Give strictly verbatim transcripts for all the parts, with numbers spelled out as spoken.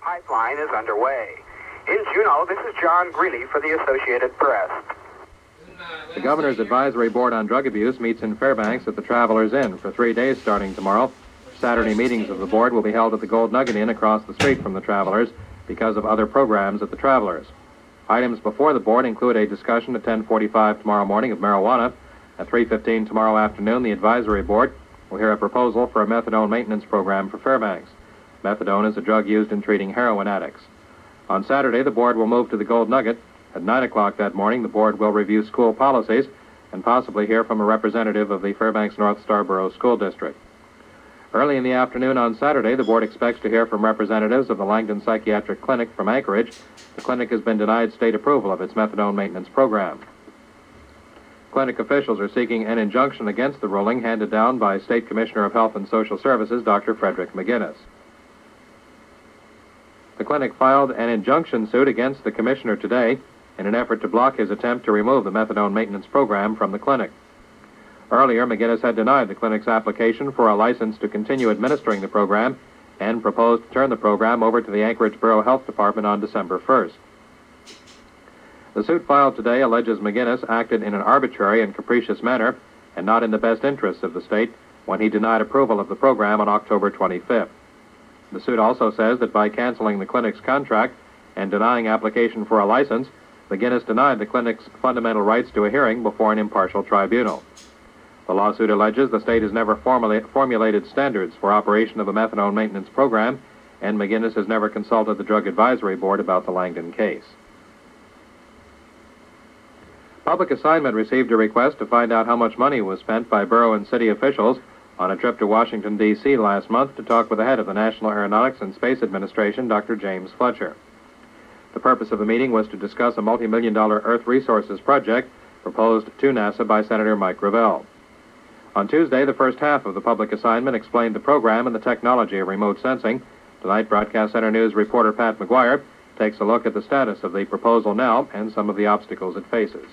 pipeline is underway. In Juneau, this is John Greeley for the Associated Press. The Governor's Advisory Board on Drug Abuse meets in Fairbanks at the Travelers Inn for three days starting tomorrow. Saturday meetings of the board will be held at the Gold Nugget Inn across the street from the Travelers because of other programs at the Travelers. Items before the board include a discussion at ten forty-five tomorrow morning of marijuana. At three fifteen tomorrow afternoon, the Advisory Board will hear a proposal for a methadone maintenance program for Fairbanks. Methadone is a drug used in treating heroin addicts. On Saturday, the board will move to the Gold Nugget. At nine o'clock that morning, the board will review school policies and possibly hear from a representative of the Fairbanks North Starborough School District. Early in the afternoon on Saturday, the board expects to hear from representatives of the Langdon Psychiatric Clinic from Anchorage. The clinic has been denied state approval of its methadone maintenance program. Clinic officials are seeking an injunction against the ruling handed down by State Commissioner of Health and Social Services, Doctor Frederick McGinnis. The clinic filed an injunction suit against the commissioner today in an effort to block his attempt to remove the methadone maintenance program from the clinic. Earlier, McGinnis had denied the clinic's application for a license to continue administering the program and proposed to turn the program over to the Anchorage Borough Health Department on December first. The suit filed today alleges McGinnis acted in an arbitrary and capricious manner and not in the best interests of the state when he denied approval of the program on October twenty-fifth. The suit also says that by canceling the clinic's contract and denying application for a license, McGinnis denied the clinic's fundamental rights to a hearing before an impartial tribunal. The lawsuit alleges the state has never formula- formulated standards for operation of a methadone maintenance program, and McGinnis has never consulted the Drug Advisory Board about the Langdon case. Public Assignment received a request to find out how much money was spent by borough and city officials on a trip to Washington, D C last month to talk with the head of the National Aeronautics and Space Administration, Doctor James Fletcher. The purpose of the meeting was to discuss a multi-million dollar Earth Resources project proposed to NASA by Senator Mike Gravel. On Tuesday, the first half of the public assignment explained the program and the technology of remote sensing. Tonight, Broadcast Center News reporter Pat McGuire takes a look at the status of the proposal now and some of the obstacles it faces.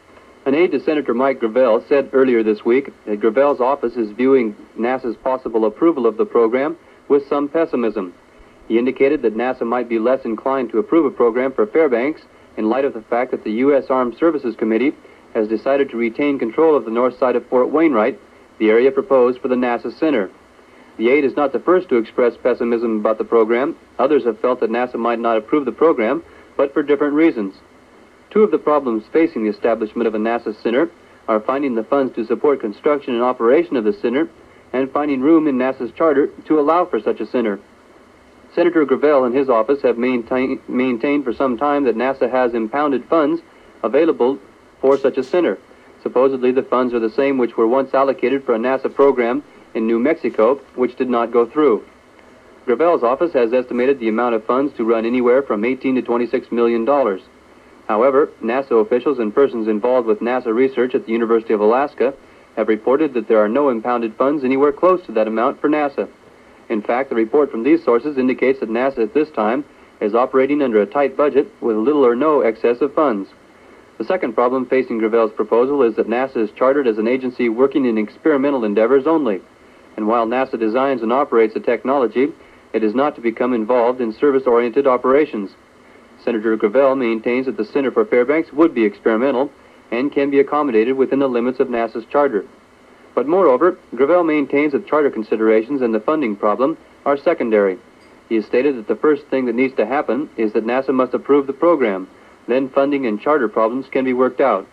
An aide to Senator Mike Gravel said earlier this week that Gravel's office is viewing NASA's possible approval of the program with some pessimism. He indicated that NASA might be less inclined to approve a program for Fairbanks in light of the fact that the U S Armed Services Committee has decided to retain control of the north side of Fort Wainwright, the area proposed for the NASA Center. The aide is not the first to express pessimism about the program. Others have felt that NASA might not approve the program, but for different reasons. Two of the problems facing the establishment of a NASA Center are finding the funds to support construction and operation of the center and finding room in NASA's charter to allow for such a center. Senator Gravel and his office have maintain, maintained for some time that NASA has impounded funds available for such a center. Supposedly the funds are the same which were once allocated for a NASA program in New Mexico, which did not go through. Gravel's office has estimated the amount of funds to run anywhere from eighteen to twenty-six million dollars. However, NASA officials and persons involved with NASA research at the University of Alaska have reported that there are no impounded funds anywhere close to that amount for NASA. In fact, the report from these sources indicates that NASA at this time is operating under a tight budget with little or no excess of funds. The second problem facing Gravel's proposal is that NASA is chartered as an agency working in experimental endeavors only. And while NASA designs and operates the technology, it is not to become involved in service-oriented operations. Senator Gravel maintains that the Center for Fairbanks would be experimental and can be accommodated within the limits of NASA's charter. But moreover, Gravel maintains that charter considerations and the funding problem are secondary. He has stated that the first thing that needs to happen is that NASA must approve the program. Then funding and charter problems can be worked out.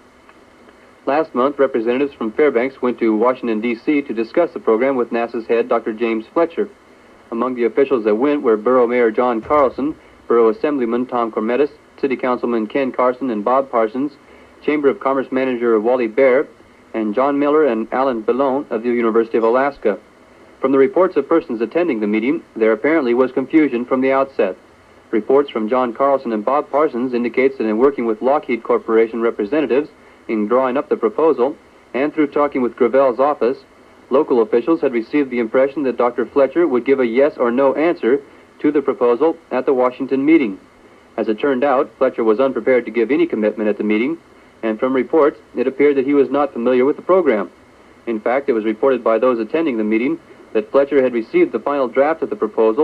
Last month, representatives from Fairbanks went to Washington, D C to discuss the program with NASA's head, Doctor James Fletcher. Among the officials that went were Borough Mayor John Carlson, Borough Assemblyman Tom Kormetis, City Councilman Ken Carson and Bob Parsons, Chamber of Commerce Manager Wally Baer, and John Miller and Alan Ballone of the University of Alaska. From the reports of persons attending the meeting, there apparently was confusion from the outset. Reports from John Carlson and Bob Parsons indicates that in working with Lockheed Corporation representatives in drawing up the proposal, and through talking with Gravel's office, local officials had received the impression that Doctor Fletcher would give a yes or no answer to the proposal at the Washington meeting. As it turned out, Fletcher was unprepared to give any commitment at the meeting, and from reports, it appeared that he was not familiar with the program. In fact, it was reported by those attending the meeting that Fletcher had received the final draft of the proposal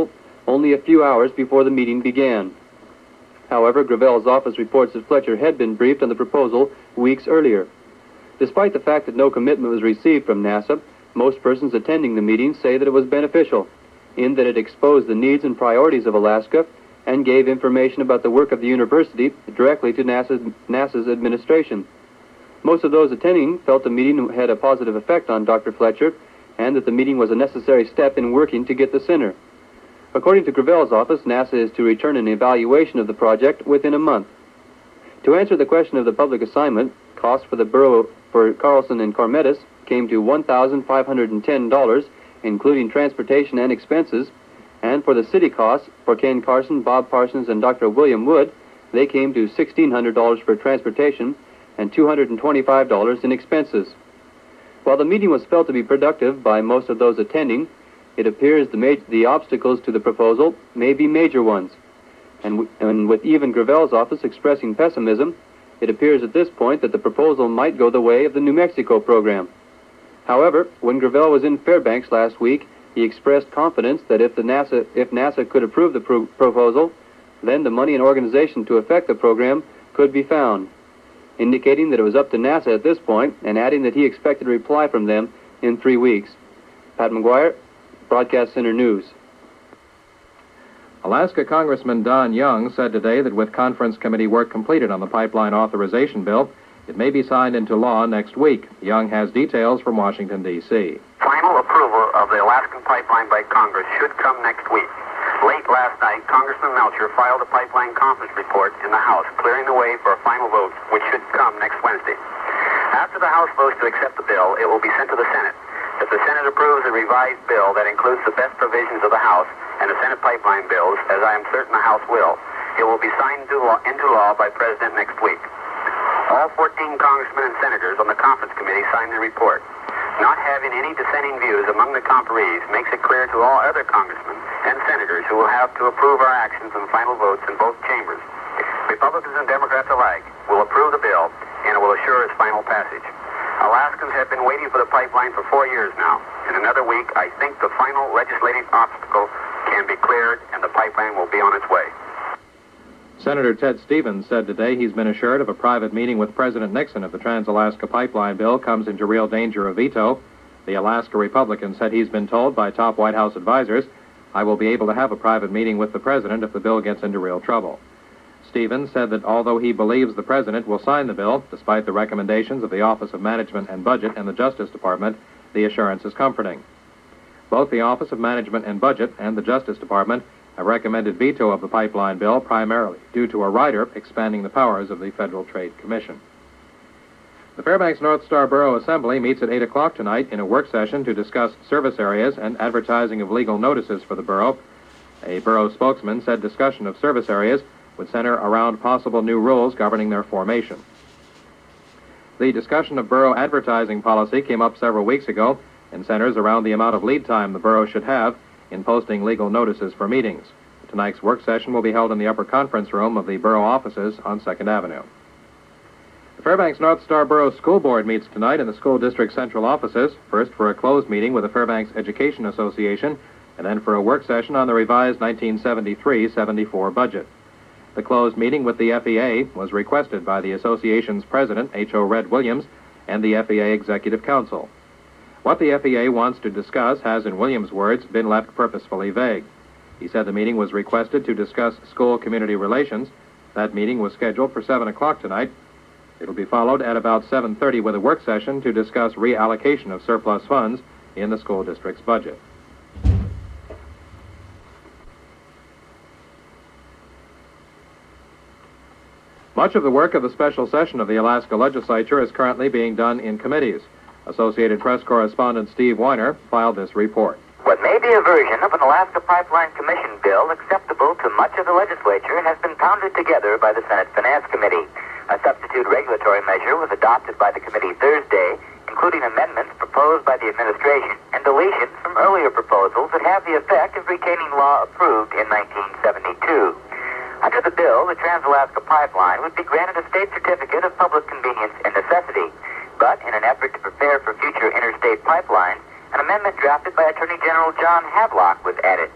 only a few hours before the meeting began. However, Gravel's office reports that Fletcher had been briefed on the proposal weeks earlier. Despite the fact that no commitment was received from NASA, most persons attending the meeting say that it was beneficial, in that it exposed the needs and priorities of Alaska and gave information about the work of the university directly to NASA's, NASA's administration. Most of those attending felt the meeting had a positive effect on Doctor Fletcher and that the meeting was a necessary step in working to get the center. According to Gravel's office, NASA is to return an evaluation of the project within a month. To answer the question of the public assignment, costs for the borough for Carlson and Cormetis came to one thousand five hundred ten dollars, including transportation and expenses, and for the city costs for Ken Carson, Bob Parsons, and Doctor William Wood, they came to sixteen hundred dollars for transportation and two hundred twenty-five dollars in expenses. While the meeting was felt to be productive by most of those attending, it appears the, ma- the obstacles to the proposal may be major ones. And, w- and with even Gravel's office expressing pessimism, it appears at this point that the proposal might go the way of the New Mexico program. However, when Gravel was in Fairbanks last week, he expressed confidence that if, the NASA, if NASA could approve the pro- proposal, then the money and organization to effect the program could be found, indicating that it was up to NASA at this point, and adding that he expected a reply from them in three weeks. Pat McGuire, Broadcast Center News. Alaska Congressman Don Young said today that with conference committee work completed on the pipeline authorization bill, it may be signed into law next week. Young has details from Washington, D C Final approval of the Alaskan pipeline by Congress should come next week. Late last night, Congressman Melcher filed a pipeline conference report in the House, clearing the way for a final vote, which should come next Wednesday. After the House votes to accept the bill, it will be sent to the Senate. If the Senate approves a revised bill that includes the best provisions of the House and the Senate pipeline bills, as I am certain the House will, it will be signed into law, into law by President next week. All fourteen congressmen and senators on the conference committee signed the report. Not having any dissenting views among the conferees makes it clear to all other congressmen and senators who will have to approve our actions and final votes in both chambers. Republicans and Democrats alike will approve the bill, and it will assure its final passage. Alaskans have been waiting for the pipeline for four years now. In another week, I think the final legislative obstacle can be cleared, and the pipeline will be on its way. Senator Ted Stevens said today he's been assured of a private meeting with President Nixon if the Trans-Alaska Pipeline bill comes into real danger of veto. The Alaska Republican said he's been told by top White House advisors, "I will be able to have a private meeting with the president if the bill gets into real trouble." Stevens said that although he believes the president will sign the bill, despite the recommendations of the Office of Management and Budget and the Justice Department, the assurance is comforting. Both the Office of Management and Budget and the Justice Department have recommended veto of the pipeline bill primarily due to a rider expanding the powers of the Federal Trade Commission. The Fairbanks North Star Borough Assembly meets at eight o'clock tonight in a work session to discuss service areas and advertising of legal notices for the borough. A borough spokesman said discussion of service areas would center around possible new rules governing their formation. The discussion of borough advertising policy came up several weeks ago and centers around the amount of lead time the borough should have in posting legal notices for meetings. Tonight's work session will be held in the upper conference room of the borough offices on second Avenue. The Fairbanks North Star Borough School Board meets tonight in the school district central offices, first for a closed meeting with the Fairbanks Education Association, and then for a work session on the revised nineteen seventy-three seventy-four budget. The closed meeting with the F E A was requested by the association's president, H O Red Williams, and the F E A Executive Council. What the F E A wants to discuss has, in Williams' words, been left purposefully vague. He said the meeting was requested to discuss school community relations. That meeting was scheduled for seven o'clock tonight. It'll be followed at about seven thirty with a work session to discuss reallocation of surplus funds in the school district's budget. Much of the work of the special session of the Alaska Legislature is currently being done in committees. Associated Press correspondent Steve Weiner filed this report. What may be a version of an Alaska Pipeline Commission bill acceptable to much of the legislature has been pounded together by the Senate Finance Committee. A substitute regulatory measure was adopted by the committee Thursday, including amendments proposed by the administration and deletions from earlier proposals that have the effect of retaining law approved in nineteen seventy-two. Under the bill, the Trans-Alaska Pipeline would be granted a state certificate of public convenience and necessity. But in an effort to prepare for future interstate pipelines, an amendment drafted by Attorney General John Hadlock was added.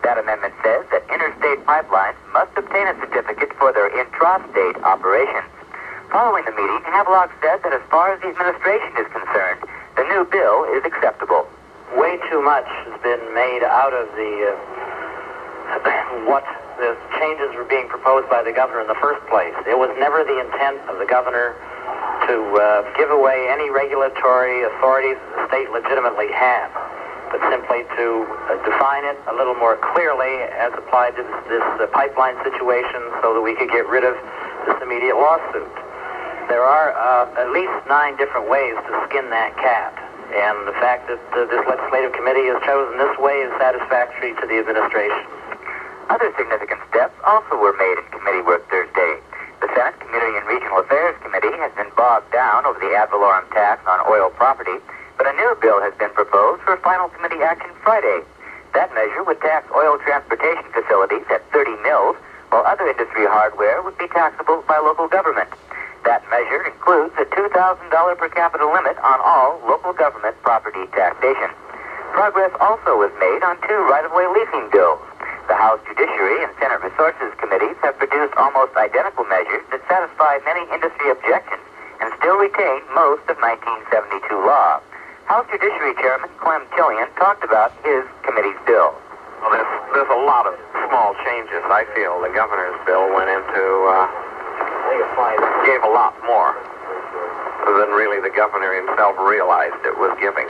That amendment says that interstate pipelines must obtain a certificate for their intrastate operations. Following the meeting, Havelock said that as far as the administration is concerned, the new bill is acceptable. Way too much has been made out of the uh, what the changes were being proposed by the governor in the first place. It was never the intent of the governor to uh, give away any regulatory authorities the state legitimately had, but simply to uh, define it a little more clearly as applied to this, this uh, pipeline situation so that we could get rid of this immediate lawsuit. There are uh, at least nine different ways to skin that cat, and the fact that uh, this legislative committee has chosen this way is satisfactory to the administration. Other significant steps also were made in committee work Thursday. The Senate Community and Regional Affairs Committee has been bogged down over the ad valorem tax on oil property, but a new bill has been proposed for final committee action Friday. That measure would tax oil transportation facilities at thirty mils, while other industry hardware would be taxable by local government. That measure includes a two thousand dollars per capita limit on all local government property taxation. Progress also was made on two right-of-way leasing bills. The House Judiciary and Senate Resources Committees have produced almost identical measures that satisfy many industry objections and still retain most of nineteen seventy-two law. House Judiciary Chairman Clem Killian talked about his committee's bill. Well, there's, there's a lot of small changes. I feel the governor's bill went into, uh, gave a lot more than really the governor himself realized it was giving.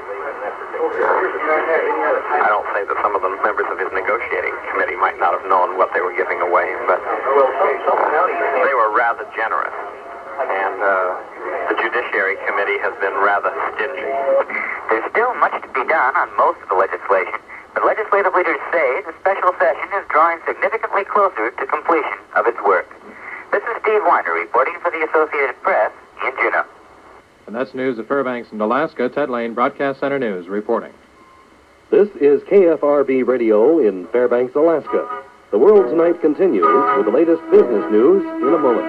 I don't say that some of the members of his negotiating committee might not have known what they were giving away, but they were rather generous. And uh, the Judiciary Committee has been rather stingy. There's still much to be done on most of the legislation, but legislative leaders say the special session is drawing significantly closer to completion of its work. This is Steve Weiner reporting for the Associated Press in Juneau. And that's news at Fairbanks and Alaska. Ted Lane, Broadcast Center News, reporting. This is K F R B Radio in Fairbanks, Alaska. The World Tonight continues with the latest business news in a moment.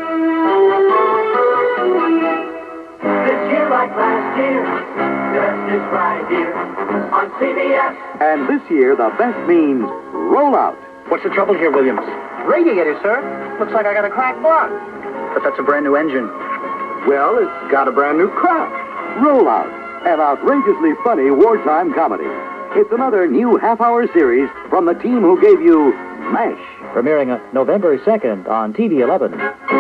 This year like last year, just is right here on C B S. And this year, the best means rollout. What's the trouble here, Williams? Radiator, sir. Looks like I got a cracked block. But that's a brand new engine. Well, it's got a brand new crack. Rollout, an outrageously funny wartime comedy. It's another new half-hour series from the team who gave you MASH. Premiering uh, November second on T V eleven.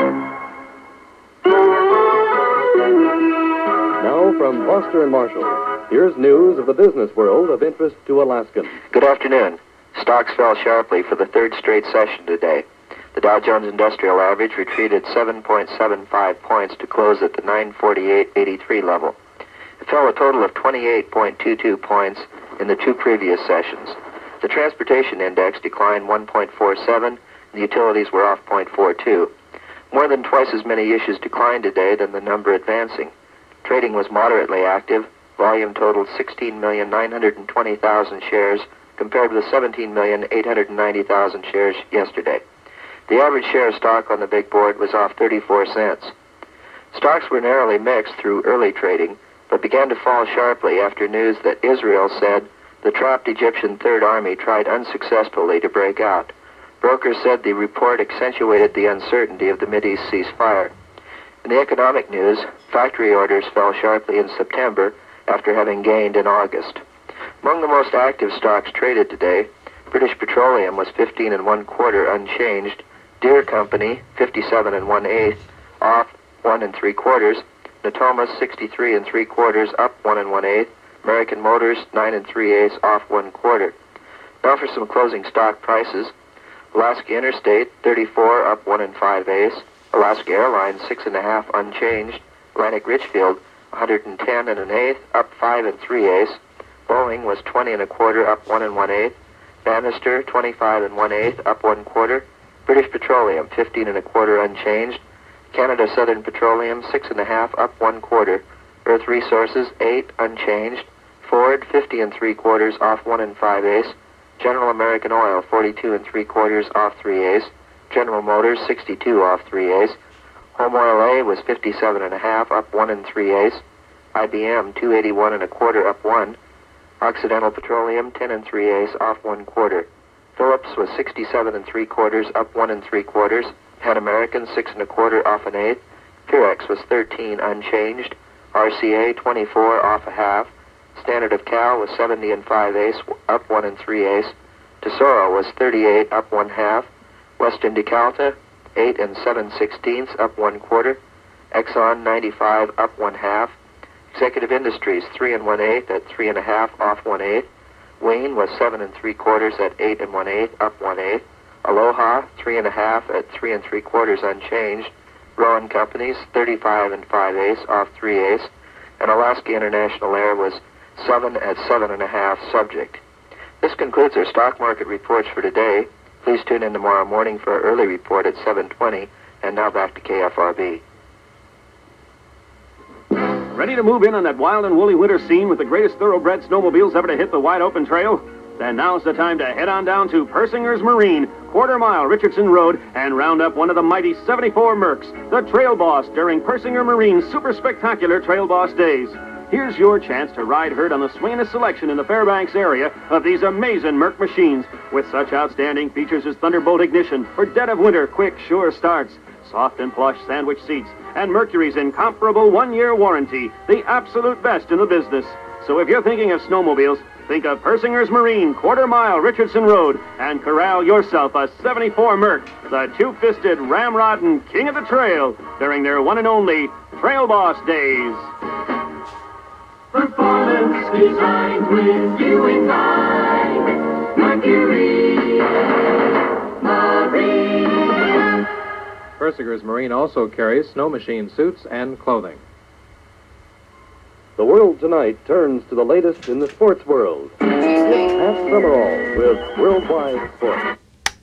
Now from Foster and Marshall, here's news of the business world of interest to Alaskans. Good afternoon. Stocks fell sharply for the third straight session today. The Dow Jones Industrial Average retreated seven point seven five points to close at the nine forty-eight eighty-three level. It fell a total of twenty-eight point two two points in the two previous sessions. The Transportation Index declined one point four seven, and the utilities were off zero point four two. More than twice as many issues declined today than the number advancing. Trading was moderately active. Volume totaled sixteen million nine hundred twenty thousand shares, compared with seventeen million eight hundred ninety thousand shares yesterday. The average share of stock on the big board was off thirty-four cents. Stocks were narrowly mixed through early trading, but began to fall sharply after news that Israel said the trapped Egyptian Third Army tried unsuccessfully to break out. Brokers said the report accentuated the uncertainty of the Mideast ceasefire. In the economic news, factory orders fell sharply in September after having gained in August. Among the most active stocks traded today, British Petroleum was fifteen and one quarter unchanged. Deere Company, fifty-seven and one eighth, off one and three quarters. Natoma, sixty-three and three quarters, up one and one eighth. American Motors, nine and three eighths, off one quarter. Now for some closing stock prices. Alaska Interstate, thirty-four, up one and five eighths. Alaska Airlines, six and a half, unchanged. Atlantic Richfield, one hundred ten and an eighth, up five and three eighths. Boeing was twenty and a quarter, up one and one eighth. Bannister, twenty-five and one eighth, up one quarter. British Petroleum, fifteen and a quarter, unchanged. Canada Southern Petroleum, six and a half, up one quarter. Earth Resources, eight, unchanged. Ford, fifty and three quarters, off one and five eighths. General American Oil, forty-two and three quarters, off three eighths. General Motors, sixty-two, off three eighths. Home Oil A was fifty-seven and a half, up one and three eighths. I B M, two eighty-one and a quarter, up one. Occidental Petroleum, ten and three eighths, off one quarter. Phillips was sixty-seven and three quarters, up one and three quarters. Pan American six and a quarter, off an eighth. Purex was thirteen, unchanged. R C A twenty-four, off a half. Standard of Cal was seventy and five eighths, up one and three eighths. Tesoro was thirty-eight, up one half. Western DeKalta eight and seven sixteenths, up one quarter. Exxon ninety-five, up one half. Executive Industries three and one eighth at three and a half, off one eighth. Wayne was seven and three quarters at eight and one eighth, up one eighth. Aloha three and a half at three and three quarters, unchanged. Rowan Companies thirty-five and five eighths, off three eighths. And Alaska International Air was seven at seven and a half, subject. This concludes our stock market reports for today. Please tune in tomorrow morning for our early report at seven twenty. And now back to K F R B. Ready to move in on that wild and woolly winter scene with the greatest thoroughbred snowmobiles ever to hit the wide open trail? Then now's the time to head on down to Persinger's Marine, quarter mile Richardson Road, and round up one of the mighty seventy-four Mercs, the Trail Boss, during Persinger Marine's super spectacular Trail Boss Days. Here's your chance to ride herd on the swingingest selection in the Fairbanks area of these amazing Merc machines, with such outstanding features as Thunderbolt ignition for dead of winter quick, sure starts, soft and plush sandwich seats, and Mercury's incomparable one-year warranty, the absolute best in the business. So if you're thinking of snowmobiles, think of Persinger's Marine, quarter mile Richardson Road, and corral yourself a seventy-four Merc, the two-fisted ramrod and king of the trail, during their one and only Trail Boss Days. Performance designed with you in mind. Mercury Marine. Persinger's Marine also carries snow machine suits and clothing. The world tonight turns to the latest in the sports world. It's Pat Summerall with Worldwide Sports.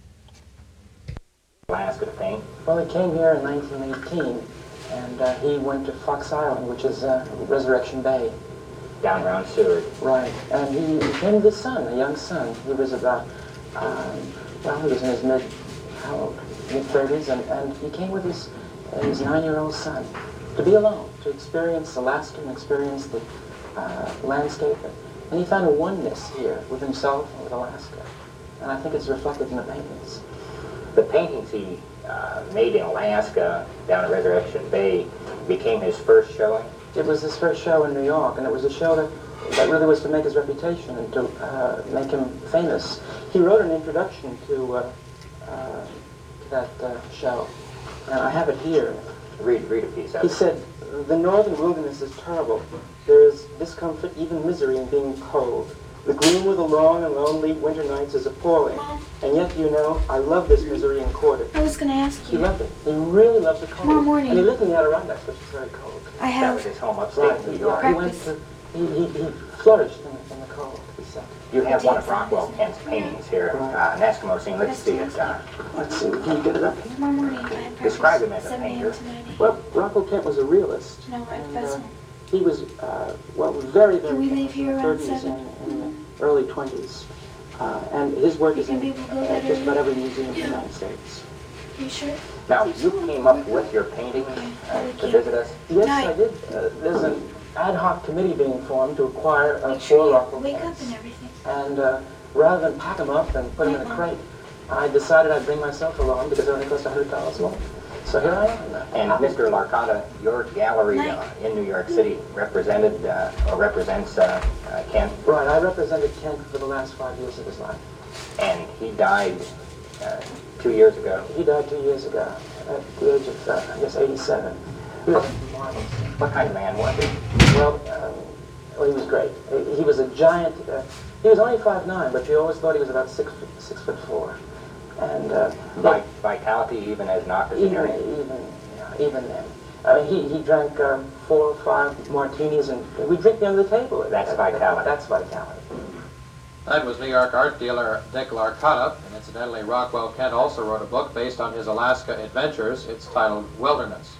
Alaska to paint? Well, he came here in nineteen eighteen, and uh, he went to Fox Island, which is uh, Resurrection Bay. Down around Seward. Right, and he, he came with his son, a young son. He was about, um, well, he was in his mid, how old, mid-thirties, and, and he came with his, uh, his nine-year-old son to be alone, to experience Alaska and experience the uh, landscape. And he found a oneness here with himself and with Alaska. And I think it's reflected in the paintings. The paintings he uh, made in Alaska down at Resurrection Bay became his first showing? It was his first show in New York, and it was a show that, that really was to make his reputation and to uh, make him famous. He wrote an introduction to, uh, uh, to that uh, show, and I have it here. Read, read a piece of He it. said, "The northern wilderness is terrible. There is discomfort, even misery in being cold. The gloom of the long and lonely winter nights is appalling. And yet, you know, I love this misery and court it." I was going to ask you. He loved it. He really loved the cold. Tomorrow morning. And he lived in the Adirondacks, which is very cold. I have. That was his home upstate Right. New He, York. he went to, he, he, he flourished in, in the cold, he said. You have one of Rockwell Kent's paintings here, uh, an Eskimo scene. Let's see it. Uh, Let's see, can you get it up here? Tomorrow morning. I have breakfast. Describe him as a seven a m painter. to nine a m Well, Rockwell Kent was a realist. No, right, and, that's uh, one. He was, uh, well, very, very Can we famous leave here in the around thirties seven? and in the early twenties. Uh, and his work is in think people go uh, that just about early? every museum in the United States. Are you sure? now, you came up with your painting uh, to visit us? Yes, Night. I did. Uh, there's an ad hoc committee being formed to acquire uh, Make sure four you Rockwell wake up Kents. and everything. And uh, rather than pack them up and put them in a crate, I decided I'd bring myself along because it only cost one hundred dollars more. So here I am. And Mister Larcata, your gallery uh, in New York City represented uh, or represents uh, uh, Kent. Right, I represented Kent for the last five years of his life. And he died uh, two years ago. He died two years ago at the age of, uh, I guess, eighty-seven. He was marvelous. What kind of man was he? Well, um, well, he was great. He, he was a giant. Uh, he was only five nine, but you always thought he was about six foot, six foot four. And uh, Vi- vitality, even as an even, octogenarian. even, yeah, even then. I mean, he, he drank um, four or five martinis, and we drink them under the table. That's vitality. That's vitality. That was New York art dealer Dick Larcata, and incidentally, Rockwell Kent also wrote a book based on his Alaska adventures. It's titled Wilderness.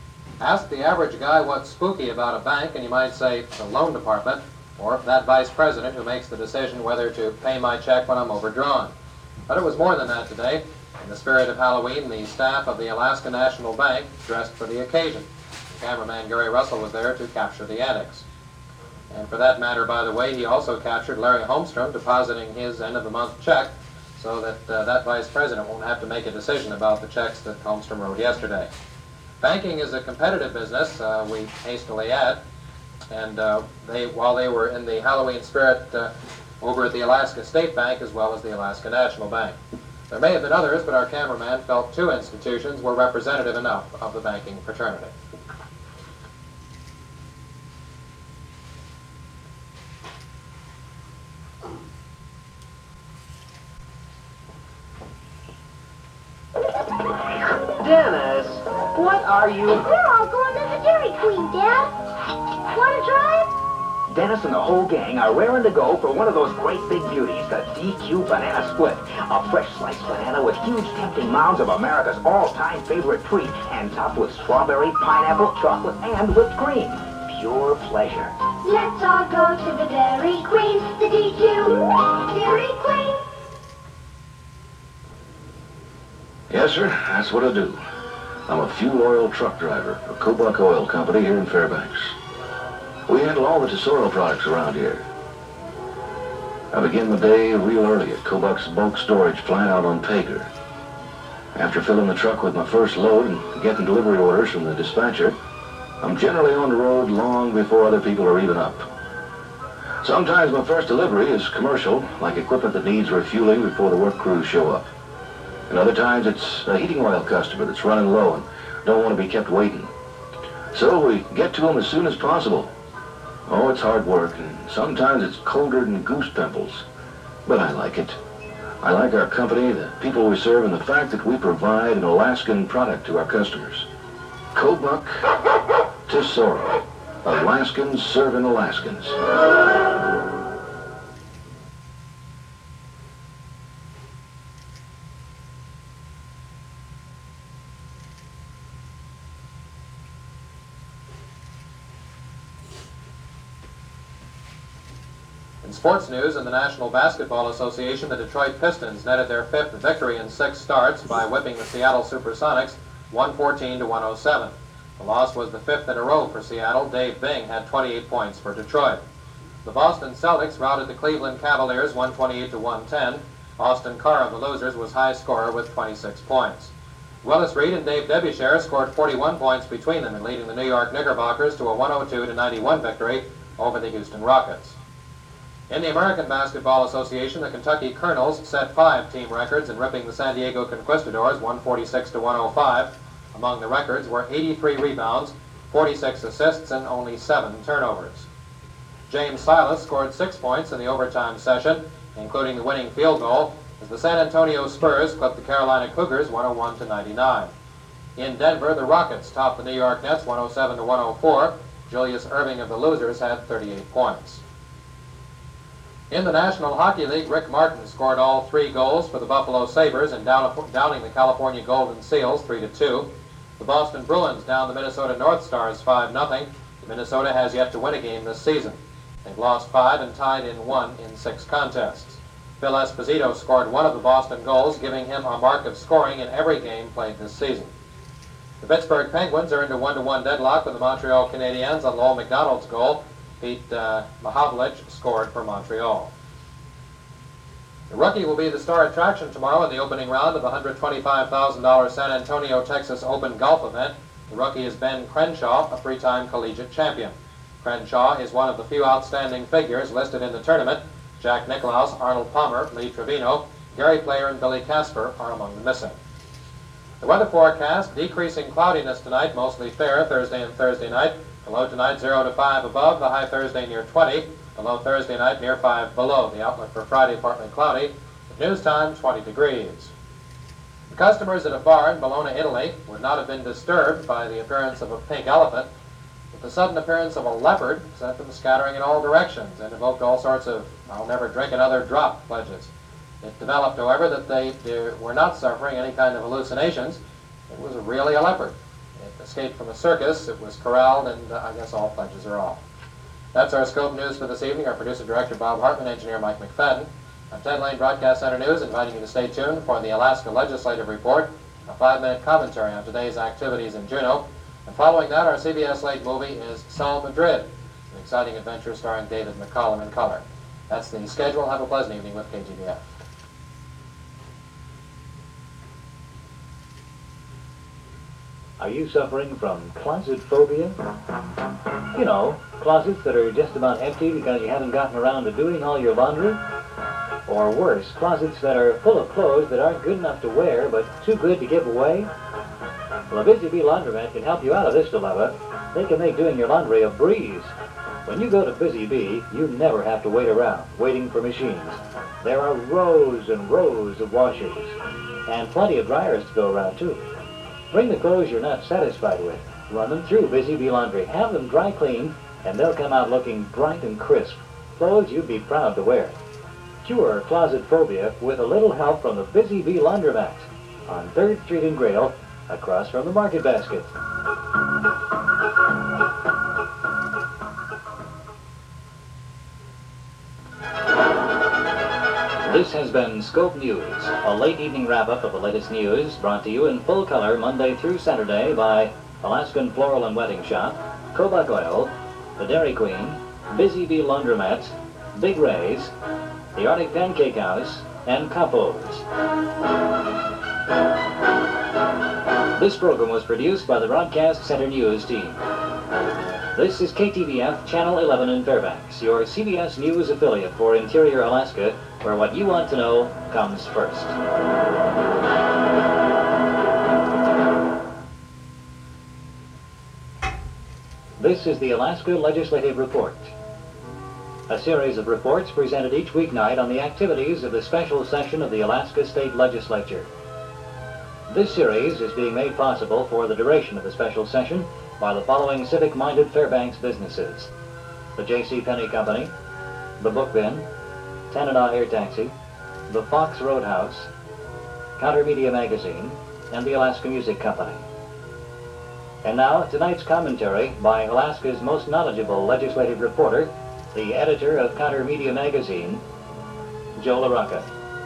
Ask the average guy what's spooky about a bank, and you might say the loan department, or that vice president who makes the decision whether to pay my check when I'm overdrawn. But it was more than that today. In the spirit of Halloween, the staff of the Alaska National Bank dressed for the occasion. Cameraman Gary Russell was there to capture the antics. And for that matter, by the way, he also captured Larry Holmstrom depositing his end-of-the-month check so that uh, that vice president won't have to make a decision about the checks that Holmstrom wrote yesterday. Banking is a competitive business, uh, we hastily add, and uh, they, while they were in the Halloween spirit uh, over at the Alaska State Bank as well as the Alaska National Bank. There may have been others, but our cameraman felt two institutions were representative enough of the banking fraternity. Dennis, what are you... We're all going to the Dairy Queen, Dad. Want to drive? Dennis and the whole gang are raring to go for one of those great big beauties, the D Q Banana Split. A fresh sliced banana with huge tempting mounds of America's all-time favorite treat, and topped with strawberry, pineapple, chocolate, and whipped cream. Pure pleasure. Let's all go to the Dairy Queen, the D Q Dairy Queen. Yes, sir, that's what I do. I'm a fuel oil truck driver for Kobuk Oil Company here in Fairbanks. We handle all the Tesoro products around here. I begin my day real early at Kobuk's bulk storage plant out on Pager. After filling the truck with my first load and getting delivery orders from the dispatcher, I'm generally on the road long before other people are even up. Sometimes my first delivery is commercial, like equipment that needs refueling before the work crews show up. And other times it's a heating oil customer that's running low and don't want to be kept waiting. So we get to them as soon as possible. Oh, it's hard work, and sometimes it's colder than goose pimples. But I like it. I like our company, the people we serve, and the fact that we provide an Alaskan product to our customers. Kobuk Tesoro. Alaskans serving Alaskans. In sports news, in the National Basketball Association, the Detroit Pistons netted their fifth victory in six starts by whipping the Seattle Supersonics one fourteen to one oh seven. The loss was the fifth in a row for Seattle. Dave Bing had twenty-eight points for Detroit. The Boston Celtics routed the Cleveland Cavaliers one twenty-eight to one ten. Austin Carr of the losers was high scorer with twenty-six points. Willis Reed and Dave Derbyshire scored forty-one points between them in leading the New York Knickerbockers to a one oh two to ninety-one victory over the Houston Rockets. In the American Basketball Association, the Kentucky Colonels set five team records in ripping the San Diego Conquistadors one forty-six to one oh five. Among the records were eighty-three rebounds, forty-six assists, and only seven turnovers. James Silas scored six points in the overtime session, including the winning field goal, as the San Antonio Spurs clipped the Carolina Cougars one oh one to ninety-nine. In Denver, the Rockets topped the New York Nets one oh seven to one oh four. Julius Erving of the losers had thirty-eight points. In the National Hockey League, Rick Martin scored all three goals for the Buffalo Sabres in downing the California Golden Seals three to two. The Boston Bruins downed the Minnesota North Stars five nothing. Minnesota has yet to win a game this season. They've lost five and tied in one in six contests. Phil Esposito scored one of the Boston goals, giving him a mark of scoring in every game played this season. The Pittsburgh Penguins are into one to one deadlock with the Montreal Canadiens on Lowell McDonald's goal. Pete uh, Mahavlich scored for Montreal. The rookie will be the star attraction tomorrow in the opening round of the one hundred twenty-five thousand dollar San Antonio, Texas Open golf event. The rookie is Ben Crenshaw, a three-time collegiate champion. Crenshaw is one of the few outstanding figures listed in the tournament. Jack Nicklaus, Arnold Palmer, Lee Trevino, Gary Player, and Billy Casper are among the missing. The weather forecast, decreasing cloudiness tonight, mostly fair Thursday and Thursday night. The low tonight zero to five above, the high Thursday near twenty, the low Thursday night near five below. The outlook for Friday partly cloudy, at news time twenty degrees. The customers at a bar in Bologna, Italy would not have been disturbed by the appearance of a pink elephant, but the sudden appearance of a leopard sent them scattering in all directions and evoked all sorts of "I'll never drink another drop" pledges. It developed, however, that they, they were not suffering any kind of hallucinations. It was really a leopard. It escaped from a circus, it was corralled, and uh, I guess all pledges are off. That's our scope news for this evening. Our producer-director Bob Hartman, engineer Mike McFadden. I'm Ted Lane, Broadcast Center News, inviting you to stay tuned for the Alaska Legislative Report, a five-minute commentary on today's activities in Juneau. And following that, our C B S late movie is Sol Madrid, an exciting adventure starring David McCollum in color. That's the schedule. Have a pleasant evening with K G B F. Are you suffering from closet phobia? You know, closets that are just about empty because you haven't gotten around to doing all your laundry? Or worse, closets that are full of clothes that aren't good enough to wear but too good to give away? Well, a Busy Bee Laundromat can help you out of this dilemma. They can make doing your laundry a breeze. When you go to Busy Bee, you never have to wait around, waiting for machines. There are rows and rows of washers, and plenty of dryers to go around, too. Bring the clothes you're not satisfied with. Run them through Busy Bee Laundry. Have them dry cleaned, and they'll come out looking bright and crisp. Clothes you'd be proud to wear. Cure closet phobia with a little help from the Busy Bee Laundromat on third Street in Grail, across from the Market Basket. This has been Scope News, a late evening wrap-up of the latest news brought to you in full color Monday through Saturday by Alaskan Floral and Wedding Shop, Kobach Oil, the Dairy Queen, Busy Bee Laundromat, Big Ray's, the Arctic Pancake House, and Capo's. This program was produced by the Broadcast Center News team. This is K T V F Channel eleven in Fairbanks, your C B S News affiliate for Interior Alaska, where what you want to know comes first. This is the Alaska Legislative Report, a series of reports presented each weeknight on the activities of the special session of the Alaska State Legislature. This series is being made possible for the duration of the special session by the following civic-minded Fairbanks businesses: the J C. Penney Company, the Book Bin, Tanana Air Taxi, the Fox Roadhouse, Counter Media Magazine, and the Alaska Music Company. And now, tonight's commentary by Alaska's most knowledgeable legislative reporter, the editor of Counter Media Magazine, Joe LaRocca.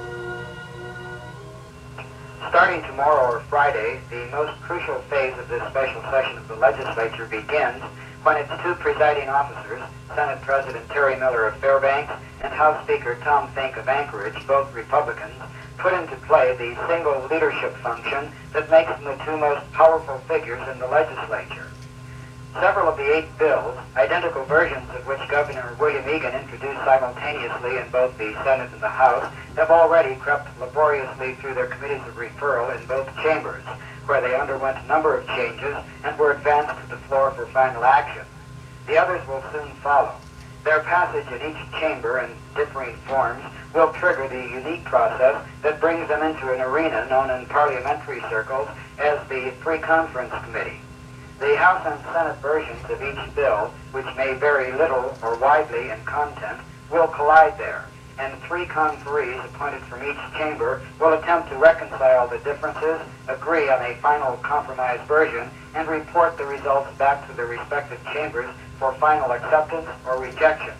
Starting tomorrow or Friday, the most crucial phase of this special session of the legislature begins when its two presiding officers, Senate President Terry Miller of Fairbanks and House Speaker Tom Fink of Anchorage, both Republicans, put into play the single leadership function that makes them the two most powerful figures in the legislature. Several of the eight bills, identical versions of which Governor William Egan introduced simultaneously in both the Senate and the House, have already crept laboriously through their committees of referral in both chambers, where they underwent a number of changes and were advanced to the floor for final action. The others will soon follow. Their passage in each chamber in differing forms will trigger the unique process that brings them into an arena known in parliamentary circles as the Free Conference Committee. The House and Senate versions of each bill, which may vary little or widely in content, will collide there, and three conferees appointed from each chamber will attempt to reconcile the differences, agree on a final compromise version, and report the results back to their respective chambers for final acceptance or rejection.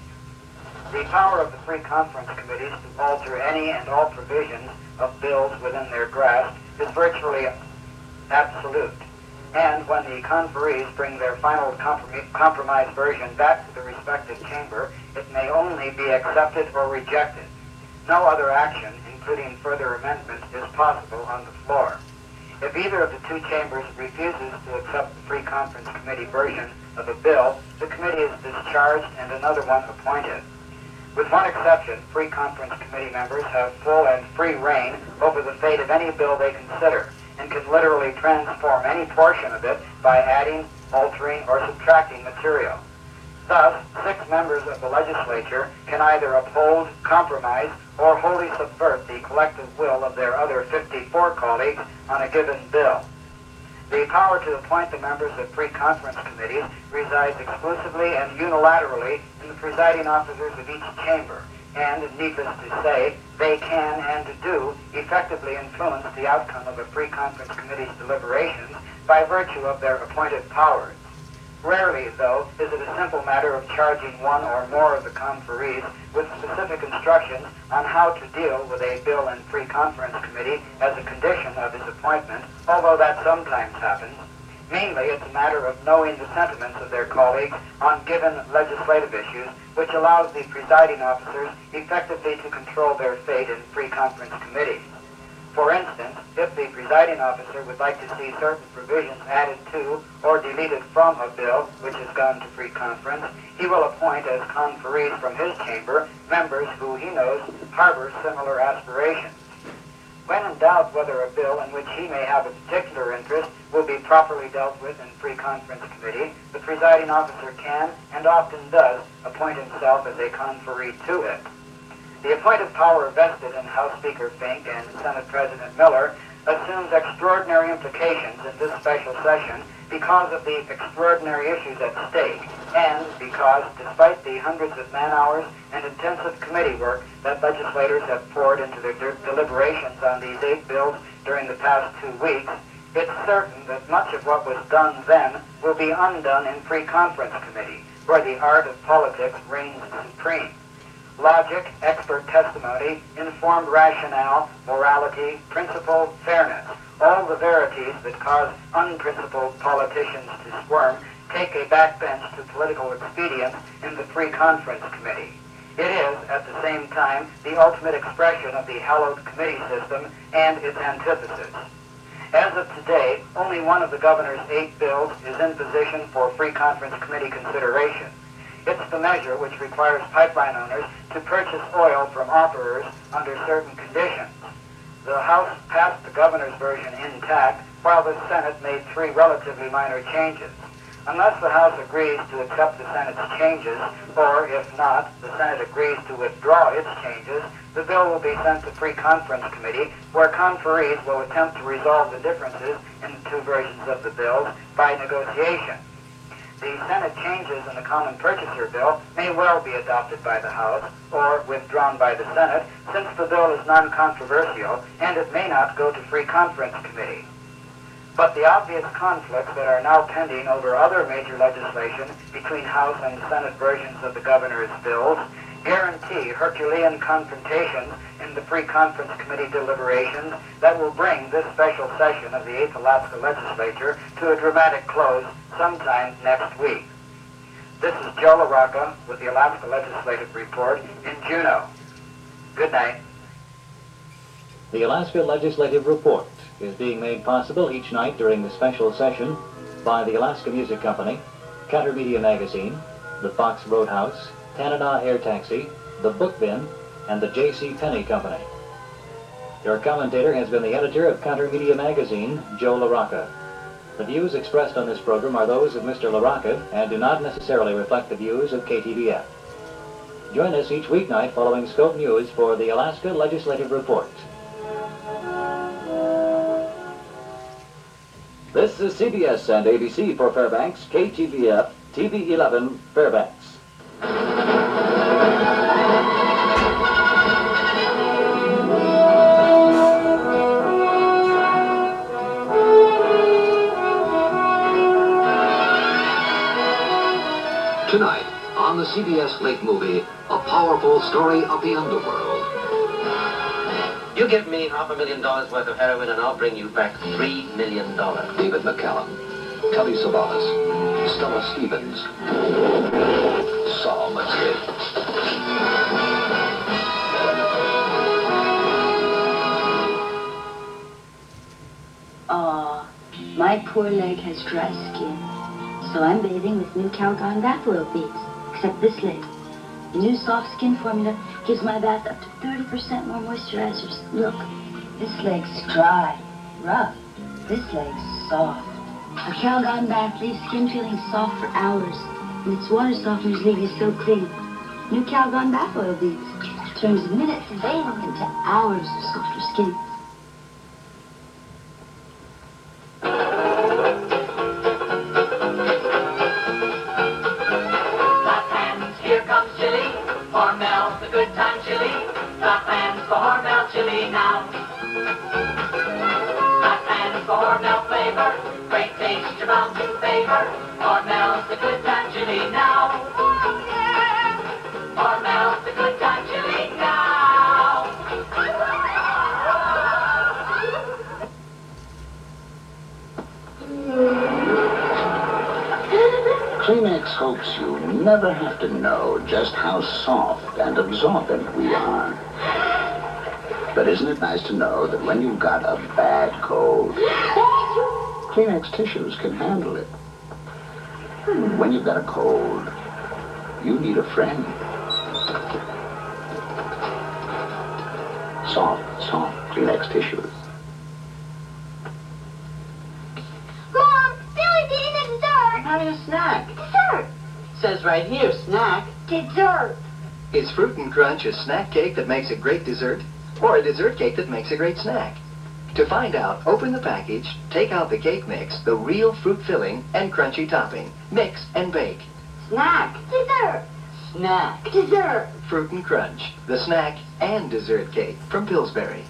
The power of the three conference committees to alter any and all provisions of bills within their grasp is virtually absolute. And when the conferees bring their final comprom- compromise version back to the respective chamber, it may only be accepted or rejected. No other action, including further amendment, is possible on the floor. If either of the two chambers refuses to accept the Free Conference Committee version of a bill, the committee is discharged and another one appointed. With one exception, Free Conference Committee members have full and free reign over the fate of any bill they consider, and can literally transform any portion of it by adding, altering, or subtracting material. Thus, six members of the legislature can either uphold, compromise, or wholly subvert the collective will of their other fifty-four colleagues on a given bill. The power to appoint the members of pre-conference committees resides exclusively and unilaterally in the presiding officers of each chamber, and, needless to say, they can and do effectively influence the outcome of a pre-conference committee's deliberations by virtue of their appointed powers. Rarely, though, is it a simple matter of charging one or more of the conferees with specific instructions on how to deal with a bill in pre-conference committee as a condition of his appointment, although that sometimes happens. Mainly, it's a matter of knowing the sentiments of their colleagues on given legislative issues, which allows the presiding officers effectively to control their fate in pre-conference committees. For instance, if the presiding officer would like to see certain provisions added to or deleted from a bill which has gone to free conference, he will appoint as conferees from his chamber members who he knows harbor similar aspirations. When in doubt whether a bill in which he may have a particular interest will be properly dealt with in free conference committee, the presiding officer can, and often does, appoint himself as a conferee to it. The appointed power vested in House Speaker Fink and Senate President Miller assumes extraordinary implications in this special session because of the extraordinary issues at stake, and because, despite the hundreds of man-hours and intensive committee work that legislators have poured into their de- deliberations on these eight bills during the past two weeks, it's certain that much of what was done then will be undone in free conference committee, where the art of politics reigns supreme. Logic, expert testimony, informed rationale, morality, principle, fairness, all the verities that cause unprincipled politicians to squirm take a backbench to political expedience in the free conference committee. It is, at the same time, the ultimate expression of the hallowed committee system and its antithesis. As of today, only one of the governor's eight bills is in position for free conference committee consideration. It's the measure which requires pipeline owners to purchase oil from offerers under certain conditions. The House passed the governor's version intact, while the Senate made three relatively minor changes. Unless the House agrees to accept the Senate's changes, or if not, the Senate agrees to withdraw its changes, the bill will be sent to free conference committee, where conferees will attempt to resolve the differences in the two versions of the bills by negotiation. The Senate changes in the Common Purchaser Bill may well be adopted by the House or withdrawn by the Senate, since the bill is non-controversial, and it may not go to free conference committee. But the obvious conflicts that are now pending over other major legislation between House and Senate versions of the governor's bills guarantee Herculean confrontations in the free conference committee deliberations that will bring this special session of the eighth Alaska Legislature to a dramatic close sometime next week. This is Joe LaRocca with the Alaska Legislative Report in Juneau. Good night. The Alaska Legislative Report is being made possible each night during the special session by the Alaska Music Company, Cutter Media Magazine, the Fox Roadhouse, Tanana Air Taxi, the Book Bin, and the J C. Penney Company. Your commentator has been the editor of Cutter Media Magazine, Joe LaRocca. The views expressed on this program are those of Mister LaRocca and do not necessarily reflect the views of K T V F. Join us each weeknight following Scope News for the Alaska Legislative Report. This is C B S and A B C for Fairbanks, K T V F, T V eleven, Fairbanks. Tonight, on the C B S Lake movie, a powerful story of the underworld. You give me half a million dollars worth of heroin and I'll bring you back three million dollars. David McCallum, Telly Savalas, Stella Stevens, Saul McKay. Aw, my poor leg has dry skin. So I'm bathing with new Calgon bath oil beads, except this leg. The new soft skin formula gives my bath up to thirty percent more moisturizers. Look, this leg's dry, rough. This leg's soft. A Calgon bath leaves skin feeling soft for hours, and its water softeners leave you so clean. New Calgon bath oil beads turns minutes of bathing into hours of softer skin. Chili now. Hot and for Hormel flavor, great taste you're bound to favor. Hormel's the good time chili now. Hormel's the good time chili now. Kleenex hopes you never have to know just how soft and absorbent we are. But isn't it nice to know that when you've got a bad cold, Kleenex tissues can handle it. When you've got a cold, you need a friend. Soft, soft Kleenex tissues. Mom, Billy's eating a dessert. I'm having a snack. Dessert. Says right here, snack. Dessert. Is Fruit and Crunch a snack cake that makes a great dessert, or a dessert cake that makes a great snack? To find out, open the package, take out the cake mix, the real fruit filling, and crunchy topping. Mix and bake. Snack. Dessert. Snack. Dessert. Fruit and Crunch, the snack and dessert cake from Pillsbury.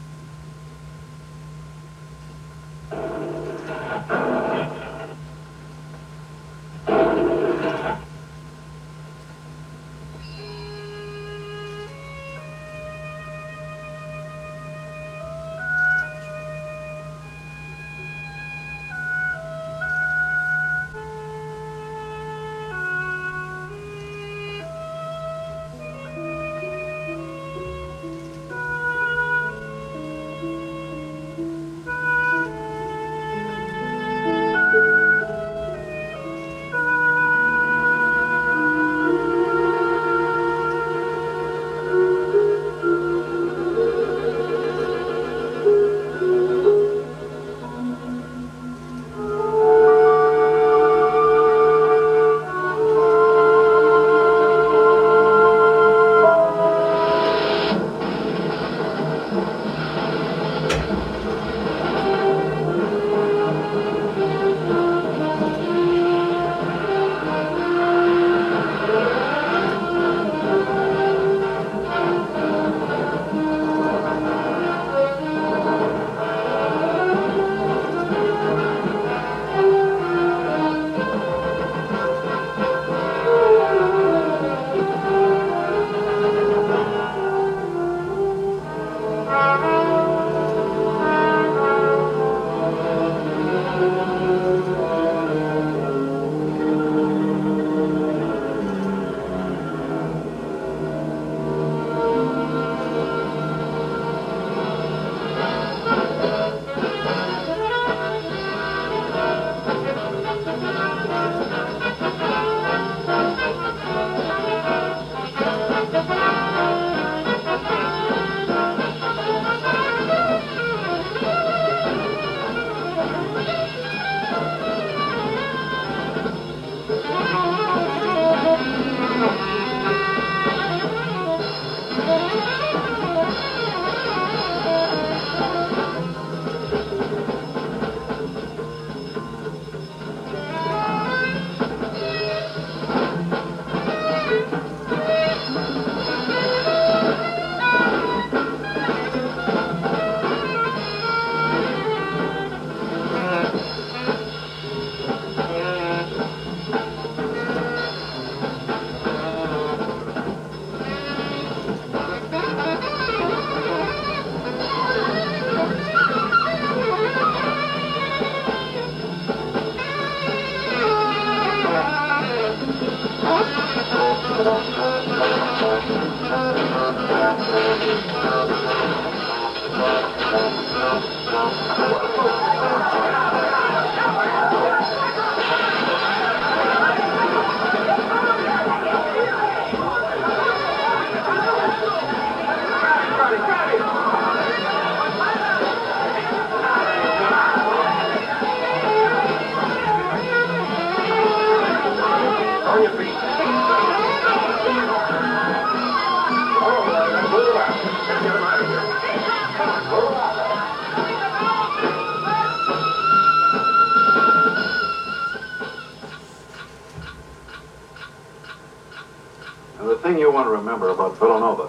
And the thing you want to remember about Villanova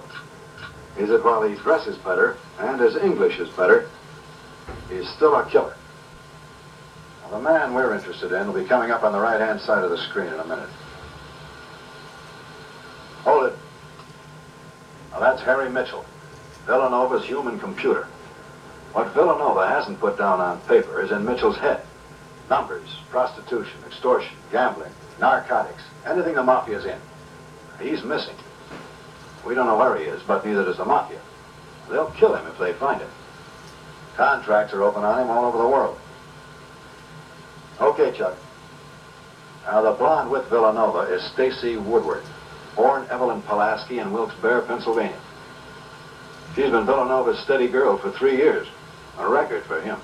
is that while he dresses better and his English is better, he's still a killer. Now, the man we're interested in will be coming up on the right-hand side of the screen in a minute. Hold it. Now, that's Harry Mitchell, Villanova's human computer. What Villanova hasn't put down on paper is in Mitchell's head. Numbers, prostitution, extortion, gambling, narcotics, anything the mafia's in. He's missing. We don't know where he is, but neither does the mafia. They'll kill him if they find him. Contracts are open on him all over the world. Okay, Chuck. Now, the blonde with Villanova is Stacy Woodward, born Evelyn Pulaski in Wilkes-Barre, Pennsylvania. She's been Villanova's steady girl for three years, a record for him.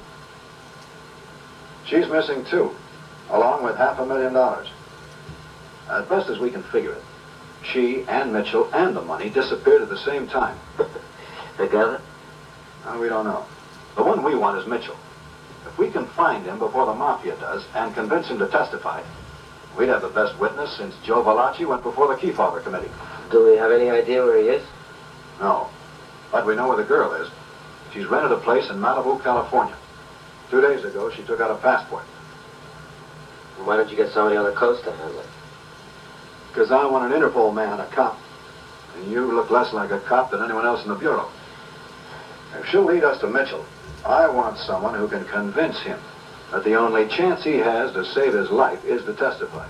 She's missing, too, along with half a million dollars. As best as we can figure it, she and Mitchell and the money disappeared at the same time. Together? Uh, we don't know. The one we want is Mitchell. If we can find him before the Mafia does and convince him to testify, we'd have the best witness since Joe Valachi went before the Kefauver Committee. Do we have any idea where he is? No. But we know where the girl is. She's rented a place in Malibu, California. Two days ago, she took out a passport. Why don't you get somebody on the coast to handle it? Because I want an Interpol man, a cop. And you look less like a cop than anyone else in the Bureau. If she'll lead us to Mitchell, I want someone who can convince him that the only chance he has to save his life is to testify.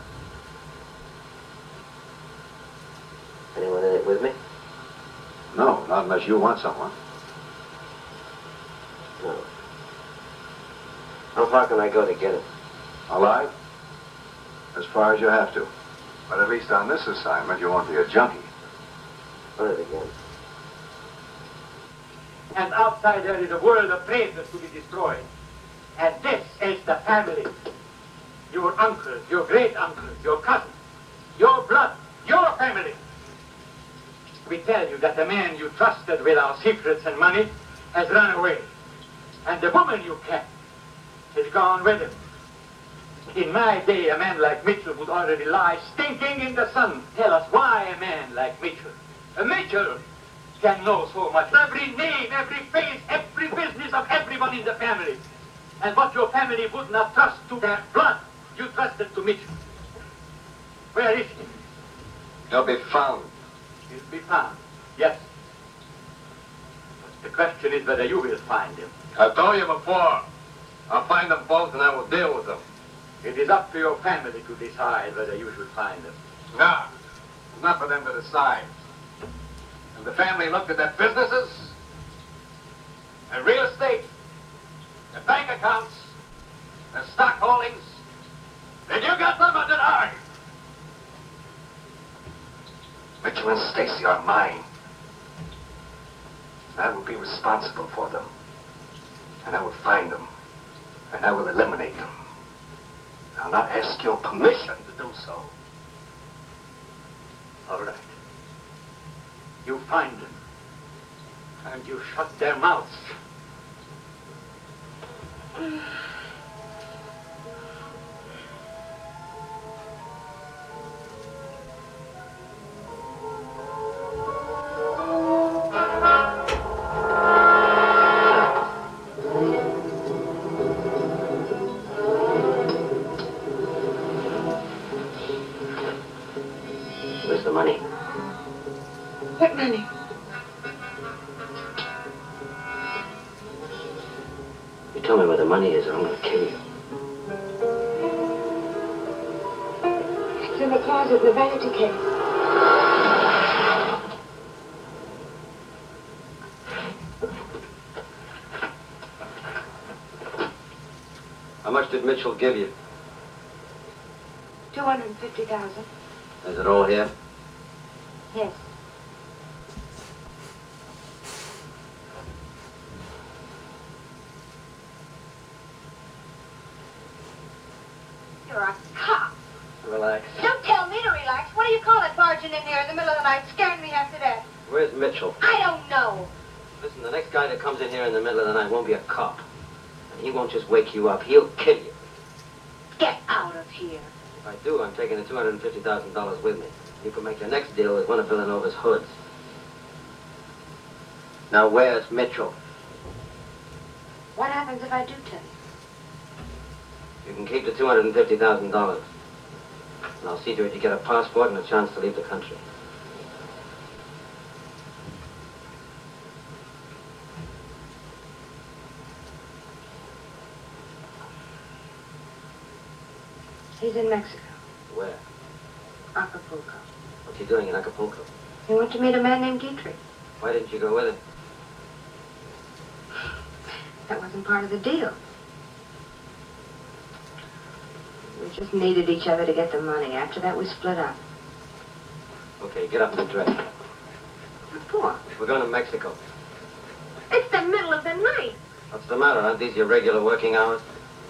Anyone in it with me? No, not unless you want someone. No. How far can I go to get him? Alive? As far as you have to. But at least on this assignment, you won't be a junkie. Run it again. And outside there is a world of traitors to be destroyed. And this is the family. Your uncles, your great-uncles, your cousins, your blood, your family. We tell you that the man you trusted with our secrets and money has run away. And the woman you kept has gone with him. In my day, a man like Mitchell would already lie stinking in the sun. Tell us why a man like Mitchell, a Mitchell, can know so much. Every name, every face, every business of everyone in the family. And what your family would not trust to their blood, you trusted to Mitchell. Where is he? He'll be found. He'll be found, yes. But the question is whether you will find him. I've told you before. I'll find them both and I will deal with them. It is up to your family to decide whether you should find them. No, it's not for them to decide. And the family looked at their businesses, their real estate, their bank accounts, their stock holdings. Did you get them or did I? Mitchell and Stacy are mine. I will be responsible for them. And I will find them. And I will eliminate them. I'll not ask your permission to do so. All right. You find them. And you shut their mouths. Where's the money? What money? You tell me where the money is or I'm going to kill you. It's in the closet in the vanity case. How much did Mitchell give you? Two hundred and fifty thousand. Is it all here? Yes. You're a cop. Relax. Don't tell me to relax. What do you call it, barging in here in the middle of the night, scaring me half to death? Where's Mitchell? I don't know. Listen, the next guy that comes in here in the middle of the night won't be a cop. And he won't just wake you up. He'll kill you. Get out of here. If I do, I'm taking the two hundred fifty thousand dollars with me. You can make your next deal with one of Villanova's hoods. Now, where's Mitchell? What happens if I do tell you? You can keep the two hundred fifty thousand dollars. And I'll see to it you get a passport and a chance to leave the country. He's in Mexico, Where? Acapulco. What's he doing in Acapulco? He went to meet a man named Dietrich. Why didn't you go with him? wasn't part of the deal. We just needed each other to get the money. After that, we split up. Okay, get up and dress. What for? We're going to Mexico. It's the middle of the night. What's the matter? Aren't these your regular working hours?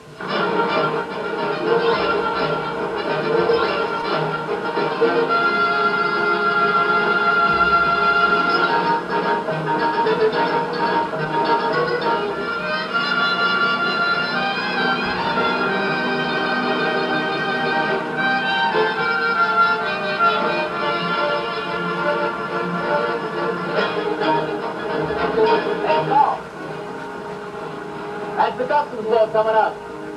Hey, Paul. That's the customs boat coming up.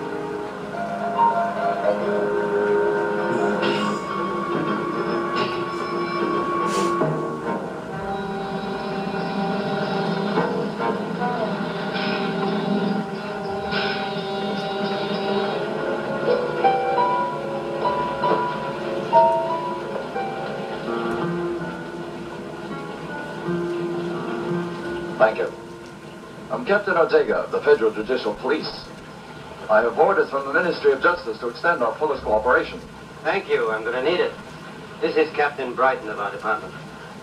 Thank you. I'm Captain Ortega of the Federal Judicial Police. I have orders from the Ministry of Justice to extend our fullest cooperation. Thank you. I'm going to need it. This is Captain Brighton of our department.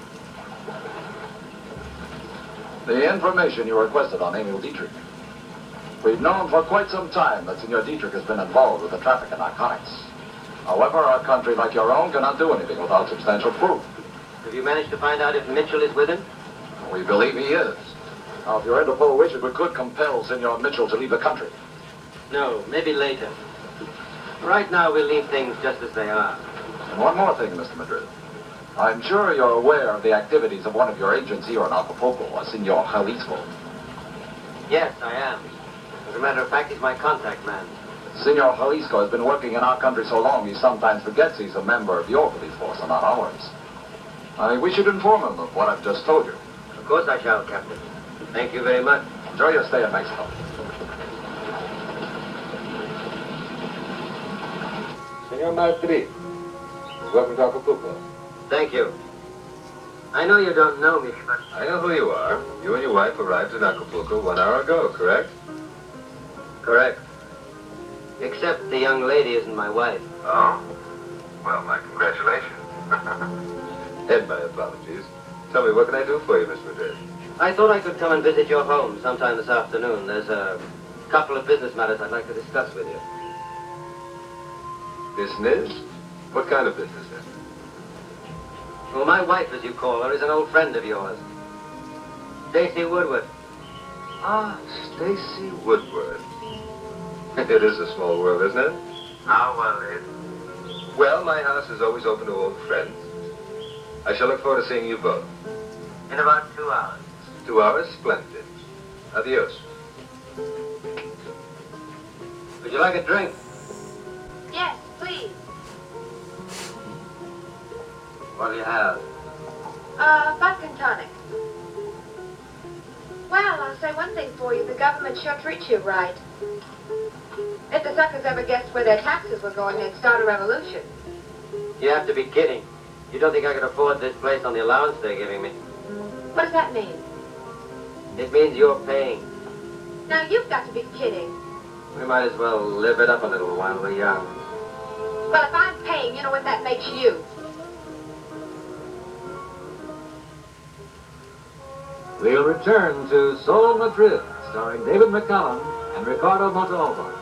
The information you requested on Emil Dietrich. We've known for quite some time that Senor Dietrich has been involved with the traffic in narcotics. However, our country, like your own, cannot do anything without substantial proof. Have you managed to find out if Mitchell is with him? We believe he is. Now, if your Interpol wishes, we could compel Senor Mitchell to leave the country. No, maybe later. Right now, we'll leave things just as they are. And one more thing, Mister Madrid. I'm sure you're aware of the activities of one of your agents here in Acapulco, a Senor Jalisco. Yes, I am. As a matter of fact, he's my contact man. Senor Jalisco has been working in our country so long, he sometimes forgets he's a member of your police force and not ours. I wish you'd inform him of what I've just told you. Of course I shall, Captain. Thank you very much. Enjoy your stay in Mexico. Senor Madrid, welcome to Acapulco. Thank you. I know you don't know me, but... I know who you are. You and your wife arrived in Acapulco one hour ago, correct? Correct. Except the young lady isn't my wife. Oh? Well, my congratulations. And my apologies. Tell me, what can I do for you, Miss Madrid? I thought I could come and visit your home sometime this afternoon. There's a couple of business matters I'd like to discuss with you. Business? What kind of business, then? Well, my wife, as you call her, is an old friend of yours. Stacy Woodward. Ah, Stacy Woodward. It is a small world, isn't it? How well, it? Well, my house is always open to old friends. I shall look forward to seeing you both. In about two hours. Two hours? Splendid. Adios. Would you like a drink? Yes, please. What do you have? Uh, vodka and tonic. Well, I'll say one thing for you. The government sure treats you right. If the suckers ever guessed where their taxes were going, they'd start a revolution. You have to be kidding. You don't think I could afford this place on the allowance they're giving me? What does that mean? It means you're paying. Now, you've got to be kidding. We might as well live it up a little while we're young. Well, if I'm paying, you know what that makes you. We'll return to Sol Madrid, starring David McCallum and Ricardo Montalvo.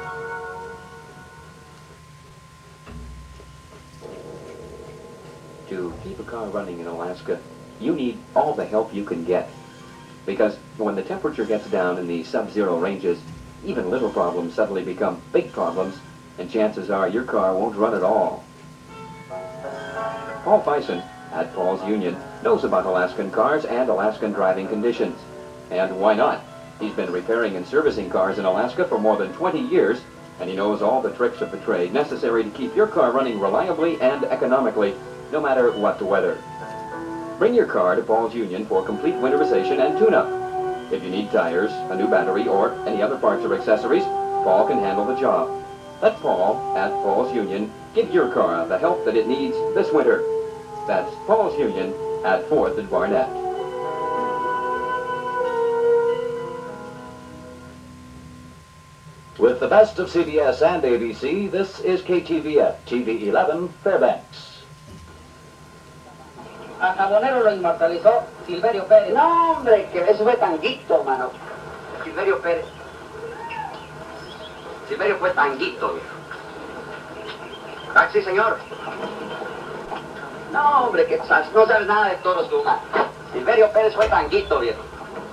To keep a car running in Alaska, you need all the help you can get. Because when the temperature gets down in the sub-zero ranges, even little problems suddenly become big problems, and chances are your car won't run at all. Paul Fison at Paul's Union knows about Alaskan cars and Alaskan driving conditions. And why not? He's been repairing and servicing cars in Alaska for more than twenty years, and he knows all the tricks of the trade necessary to keep your car running reliably and economically, no matter what the weather. Bring your car to Paul's Union for complete winterization and tune-up. If you need tires, a new battery, or any other parts or accessories, Paul can handle the job. Let Paul at Paul's Union give your car the help that it needs this winter. That's Paul's Union at fourth and Barnett. With the best of C B S and A B C, this is K T V F, T V eleven, Fairbanks. A Jabonero lo inmortalizó Silverio Pérez. No, hombre, que eso fue Tanguito, mano. Silverio Pérez. Silverio fue Tanguito, viejo. Taxi, señor. No, hombre, que sas- no sabes nada de toros tú, man. Silverio Pérez fue Tanguito, viejo.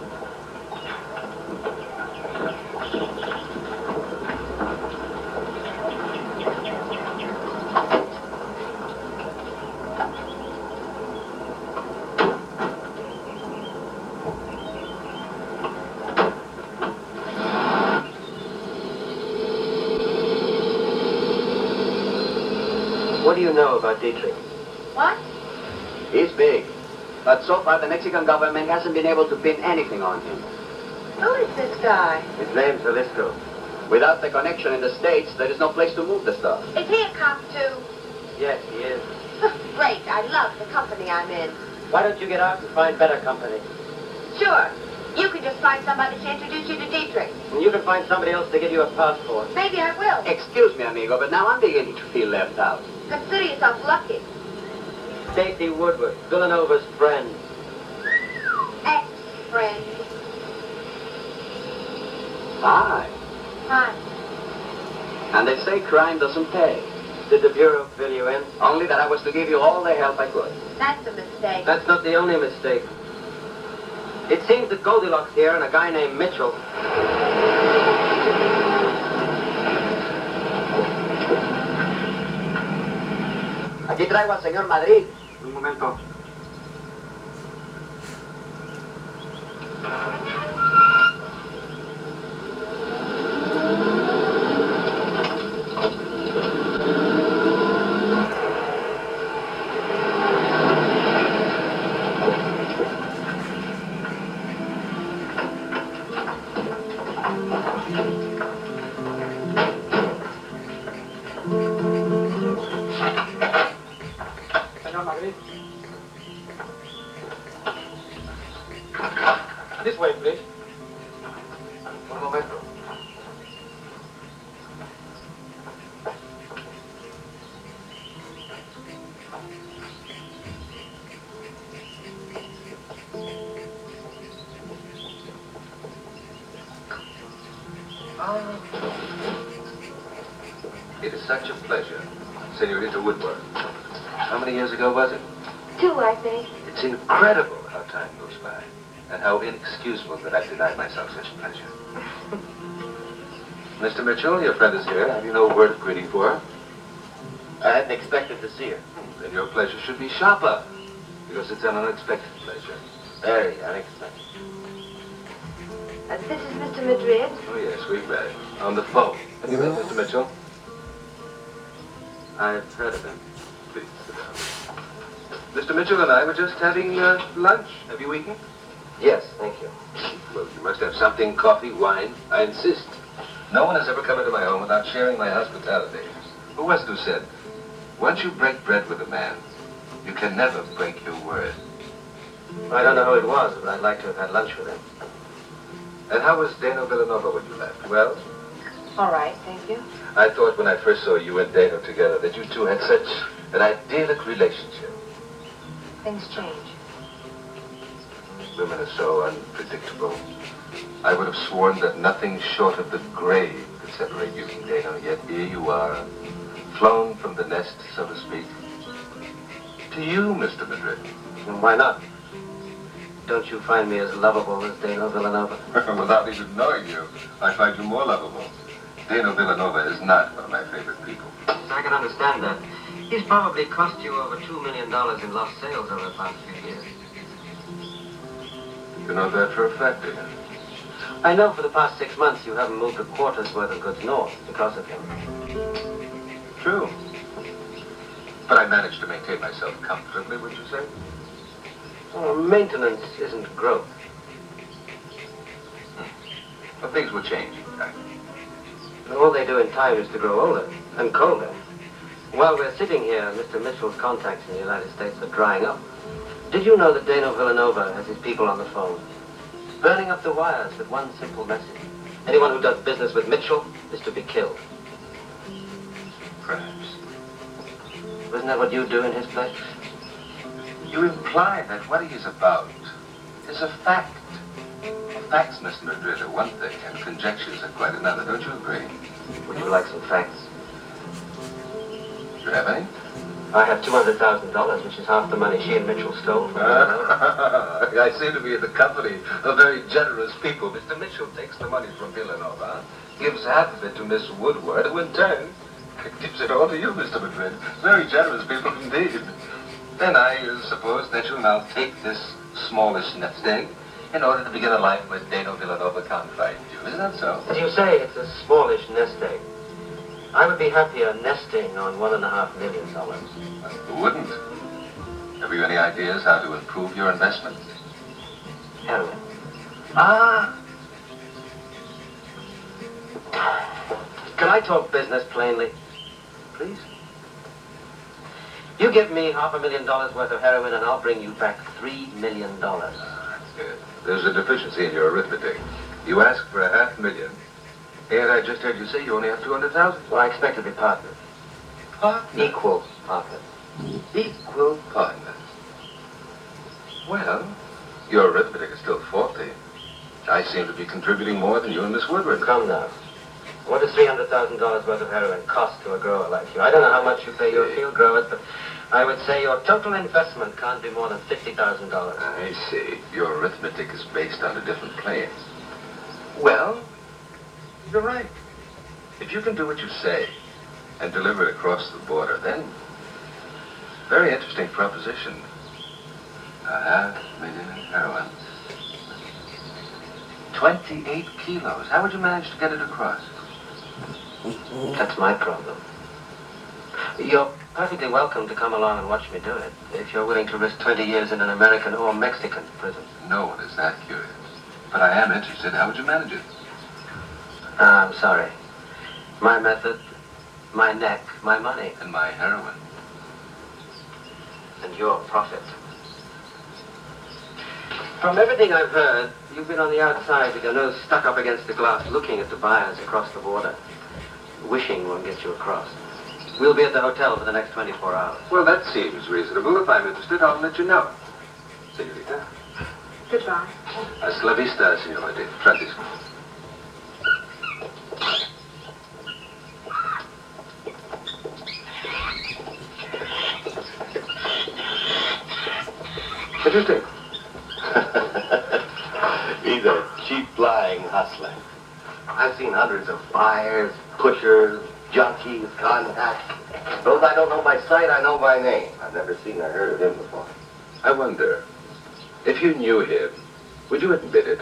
What do you know about Dietrich? What? He's big. But so far, the Mexican government hasn't been able to pin anything on him. Who is this guy? His name's Jalisco. Without the connection in the States, there is no place to move the stuff. Is he a cop too? Yes, he is. Great, I love the company I'm in. Why don't you get out and find better company? Sure. You can just find somebody to introduce you to Dietrich. And you can find somebody else to get you a passport. Maybe I will. Excuse me, amigo, but now I'm beginning to feel left out. Consider yourself lucky. Stacy Woodward, Villanova's friend. Ex-friend. Hi. Hi. And they say crime doesn't pay. Did the Bureau fill you in? Only that I was to give you all the help I could. That's a mistake. That's not the only mistake. It seems that Goldilocks here and a guy named Mitchell. Aquí traigo al señor Madrid. Un momento. Señor Madrid. This way, please. Un momento. It is such a pleasure, Senorita Woodward. How many years ago was it? Two, I think. It's incredible how time goes by, and how inexcusable that I've denied myself such a pleasure. Mister Mitchell, your friend is here. Have you no word of greeting for her? I hadn't expected to see her. Then your pleasure should be sharper, because it's an unexpected pleasure. Very unexpected. Uh, this is Mister Madrid. Oh, yes, we've met. On the phone. Have you met Mister Mitchell? I've heard of him. Please sit down. Mister Mitchell and I were just having uh, lunch. Have you eaten? Yes, thank you. Well, you must have something, coffee, wine. I insist. No one has ever come into my home without sharing my hospitality. Who was it who said, once you break bread with a man, you can never break your word? I don't know who it was, but I'd like to have had lunch with him. And how was Dano Villanova when you left? Well? All right, thank you. I thought when I first saw you and Dano together that you two had such an idyllic relationship. Things change. Women are so unpredictable. I would have sworn that nothing short of the grave could separate you from Dano, yet here you are, flown from the nest, so to speak. To you, Mister Madrid. And why not? Don't you find me as lovable as Dano Villanova? Without even knowing you, I find you more lovable. Dano Villanova is not one of my favorite people. I can understand that. He's probably cost you over two million dollars in lost sales over the past few years. You know that for a fact, do you? I know for the past six months you haven't moved a quarter's worth of goods north because of him. True. But I managed to maintain myself comfortably, would you say? Well, maintenance isn't growth. Hmm. But things will change, right? All they do in time is to grow older and colder. While we're sitting here, Mister Mitchell's contacts in the United States are drying up. Did you know that Dano Villanova has his people on the phone, burning up the wires with one simple message? Anyone who does business with Mitchell is to be killed. Perhaps. Isn't that what you do in his place? You imply that what he is about is a fact. Facts, Mister Madrid, are one thing, and conjectures are quite another. Don't you agree? Would you like some facts? Do you have any? I have two hundred thousand dollars, which is half the money she and Mitchell stole from Uh, I seem to be in the company of very generous people. Mister Mitchell takes the money from Villanova, gives half of it to Miss Woodward, who in turn gives it all to you, Mister Madrid. Very generous people indeed. Then I uh, suppose that you'll now take this smallish nest egg in order to begin a life where Dano Villanova can't find you. Isn't that so? As you say, it's a smallish nest egg. I would be happier nesting on one and a half million dollars. Who wouldn't? Have you any ideas how to improve your investment? Heroin. Ah! Can I talk business plainly? Please? You give me half a million dollars worth of heroin and I'll bring you back three million dollars. There's a deficiency in your arithmetic. You asked for a half million, and I just heard you say you only have two hundred thousand. Well, I expect to be partners. Partners? Equal partners. Equal partners. Well, your arithmetic is still faulty. I seem to be contributing more than you and Miss Woodward. Come now. What does three hundred thousand dollars worth of heroin cost to a grower like you? I don't know how much you pay your field growers, but I would say your total investment can't be more than fifty thousand dollars. I see. Your arithmetic is based on a different plane. Well, you're right. If you can do what you say and deliver it across the border, then very interesting proposition. A half million in heroin. twenty-eight kilos. How would you manage to get it across? That's my problem. You're perfectly welcome to come along and watch me do it, if you're willing to risk twenty years in an American or Mexican prison. No one is that curious. But I am interested. How would you manage it? Ah, I'm sorry. My method, my neck, my money. And my heroin. And your profit. From everything I've heard, you've been on the outside with your nose stuck up against the glass, looking at the buyers across the border. Wishing won't get you across. We'll be at the hotel for the next twenty-four hours. Well, that seems reasonable. If I'm interested, I'll let you know. Senorita. Goodbye. Hasta la vista, señorita. Francisco. What do you think? He's a cheap-flying hustler. I've seen hundreds of buyers, pushers, junkies, contacts. Those I don't know by sight, I know by name. I've never seen or heard of him before. I wonder, if you knew him, would you admit it?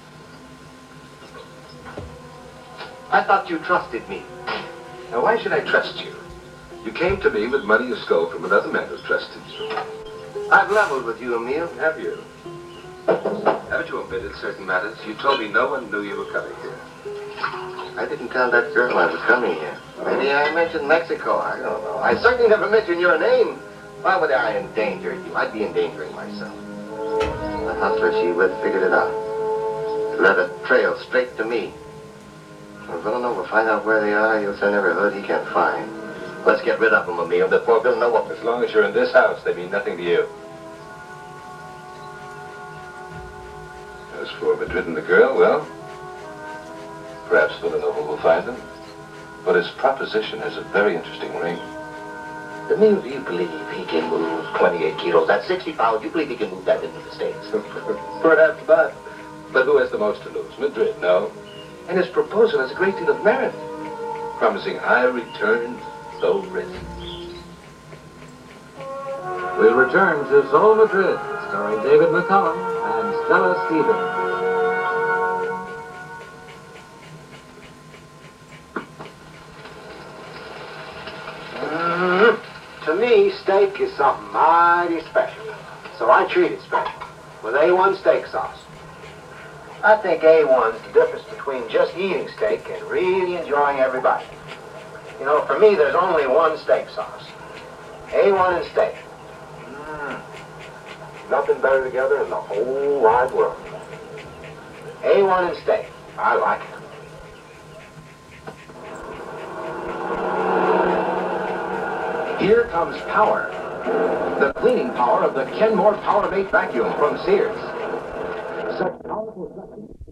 I thought you trusted me. Now, why should I trust you? You came to me with money you stole from another man who trusted you. I've leveled with you, Emile. Have you? Haven't you omitted certain matters? You told me no one knew you were coming here. I didn't tell that girl I was coming here. Maybe I mentioned Mexico. I don't know. I certainly never mentioned your name. Why would I endanger you? I'd be endangering myself. The hustler she with figured it out. Led a trail straight to me. When Villanova find out where they are, he'll send every hood he can find. Let's get rid of them, Emile, before Villanova... As long as you're in this house, they mean nothing to you. As for Madrid and the girl, well, perhaps Villanova will find them. But his proposition has a very interesting ring. Emile, do you believe he can move twenty-eight kilos? That's sixty pounds. You believe he can move that into the States? Perhaps not. But who has the most to lose? Madrid, no. And his proposal has a great deal of merit, promising high returns, low risk. We'll return to Sol Madrid, starring David McCollum and Stella Stevens. To me, steak is something mighty special, so I treat it special with A one steak sauce. I think A one's the difference between just eating steak and really enjoying every bite. You know, for me, there's only one steak sauce. A one and steak. Mm. Nothing better together in the whole wide world. A one and steak. I like it. Here comes power. The cleaning power of the Kenmore PowerMate vacuum from Sears. Such powerful suction.